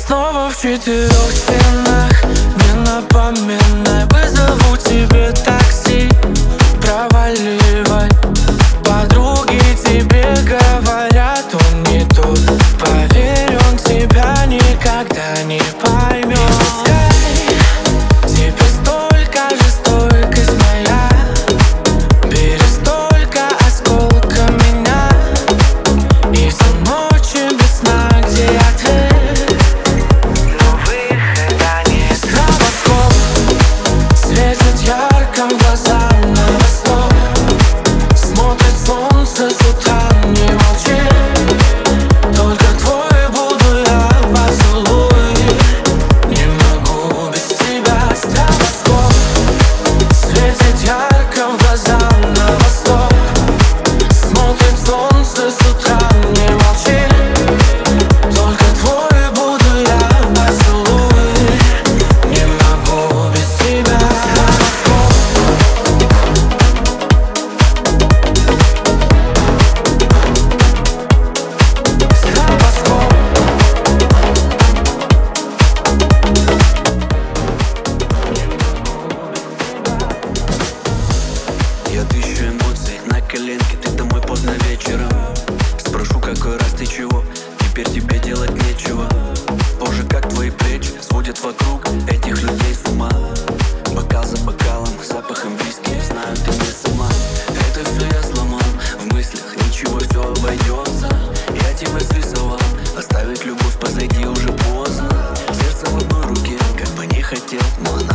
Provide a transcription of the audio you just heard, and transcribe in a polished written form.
Снова в четырех стенах, не напоминай. Вызову тебе такси, проваливай. Подруги тебе говорят, он не тут. Поверь, он тебя никогда не поймет. Тебе столько жестокость моя, берешь столько осколка меня. И все ночи без сна, где ответ, но выхода нет. Стробоскоп светит ярко в глаза на восток. Смотрит солнце с утра, не молчи. Только твой буду я, поцелуй. Не могу без тебя. Стробоскоп светит ярко в глаза на восток. Смотрит солнце с утра, не молчи. Только твой буду я, поцелуй. Не могу без тебя. Стробоскоп. Стробоскоп. Я тысячу эмоций на коленке, ты домой поздно вечером. Спрошу, какой раз ты чего, теперь тебе делать нечего. Боже, как твои плечи сводят вокруг этих людей с ума. Бокал за бокалом, запахом виски, знаю, ты не сама. Это все я сломал, в мыслях ничего, все обойдется. Я тебя срисовал, оставить любовь позади уже поздно. Сердце в одной руке, как бы не хотел, но